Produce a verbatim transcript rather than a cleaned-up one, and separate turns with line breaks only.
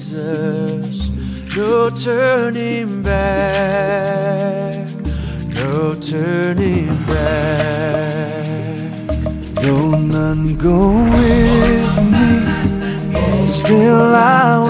Jesus. No turning back, no turning back. Though none go with me, still I